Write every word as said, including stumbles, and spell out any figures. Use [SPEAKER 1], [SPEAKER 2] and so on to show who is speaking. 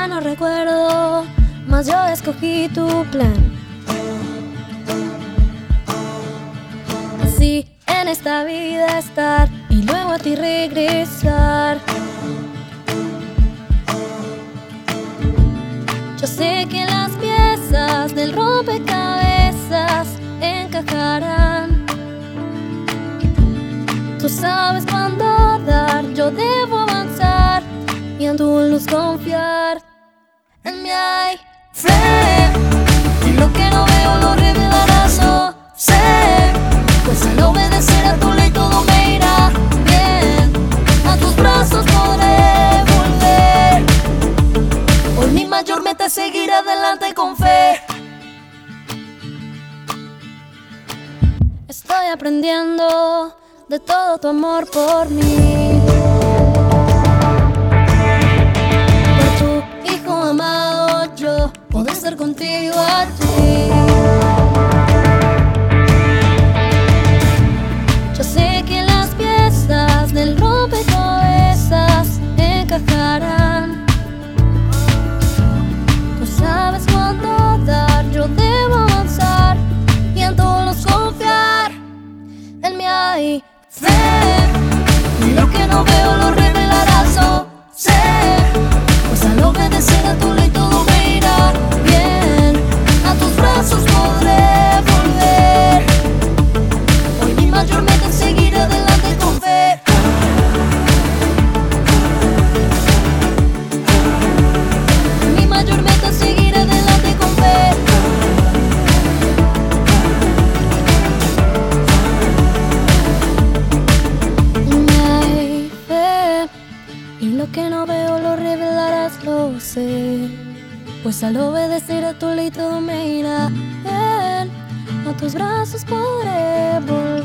[SPEAKER 1] ya no recuerdo, mas yo escogí tu plan. Así en esta vida estar y luego a ti regresar. Yo sé que las piezas del rompecabezas encajarán. Tú sabes cuándo dar, yo debo avanzar y en tu luz confiar. En mí hay fe, y lo que no veo lo revelarás, no sé, pues al obedecer a tu ley todo me irá bien. A tus brazos podré volver. Hoy mi mayor meta es seguir adelante con fe. Estoy aprendiendo de todo tu amor por mí, por tu hijo amado yo poder estar contigo allí. Yo sé que las piezas del rompecabezas encajarán. Tú sabes cuándo dar, yo debo avanzar y en todos confiar. En mí hay fe, y lo que no veo lo revelarás, no sé, pues al obedecer a tu ley todo me irá bien. A tus brazos podré volver. Hoy mi mayor meta es seguir adelante con fe. Mi mayor meta es seguir adelante con fe. Y lo que no veo lo revelarás, lo sé, pues al obedecer a tu ley todo me irá bien. A tus brazos podré volver.